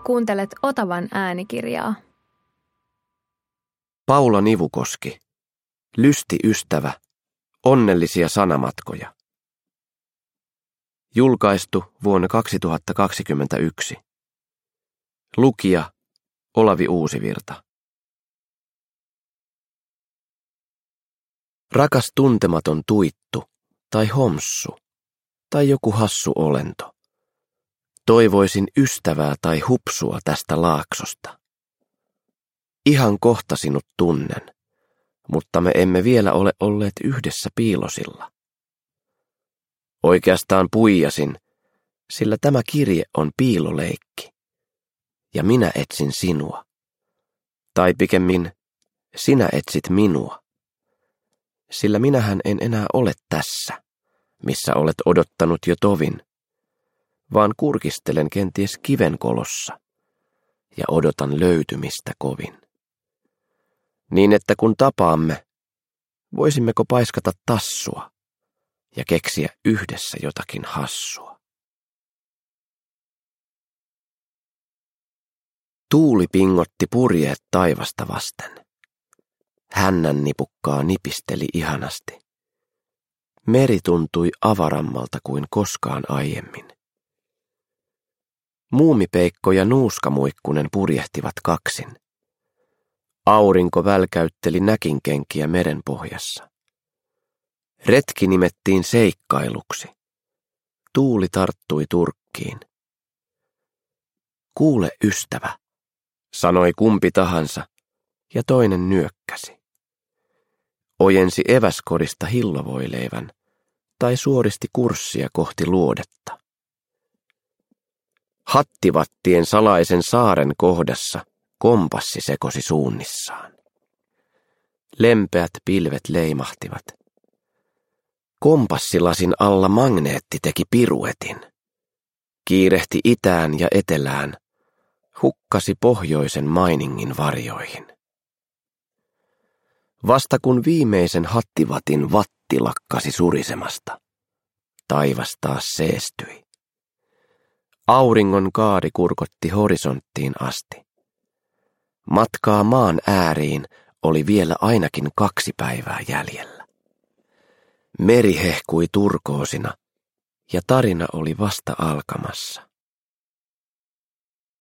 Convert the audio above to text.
Kuuntelet Otavan äänikirjaa. Paula Nivukoski. Lysti ystävä. Onnellisia sanamatkoja. Julkaistu vuonna 2021. Lukija Olavi Uusivirta. Rakas tuntematon tuittu tai homssu tai joku hassu olento. Toivoisin ystävää tai hupsua tästä laaksosta. Ihan kohta sinut tunnen, mutta me emme vielä ole olleet yhdessä piilosilla. Oikeastaan puijasin, sillä tämä kirje on piiloleikki, ja minä etsin sinua. Tai pikemmin, sinä etsit minua. Sillä minähän en enää ole tässä, missä olet odottanut jo tovin, vaan kurkistelen kenties kivenkolossa ja odotan löytymistä kovin. Niin että kun tapaamme, voisimmeko paiskata tassua ja keksiä yhdessä jotakin hassua. Tuuli pingotti purjeet taivasta vasten. Hännän nipukkaa nipisteli ihanasti. Meri tuntui avarammalta kuin koskaan aiemmin. Muumipeikko ja nuuskamuikkunen purjehtivat kaksin. Aurinko välkäytteli näkinkenkiä merenpohjassa. Retki nimettiin seikkailuksi. Tuuli tarttui turkkiin. Kuule ystävä, sanoi kumpi tahansa, ja toinen nyökkäsi. Ojensi eväskodista hillovoileivän tai suoristi kurssia kohti luodetta. Hattivattien salaisen saaren kohdassa kompassi sekosi suunnissaan. Lempeät pilvet leimahtivat. Kompassilasin alla magneetti teki piruetin. Kiirehti itään ja etelään, hukkasi pohjoisen mainingin varjoihin. Vasta kun viimeisen hattivatin vatti lakkasi surisemasta, taivas taas seestyi. Auringon kaari kurkotti horisonttiin asti. Matkaa maan ääriin oli vielä ainakin 2 päivää jäljellä. Meri hehkui turkoosina ja tarina oli vasta alkamassa.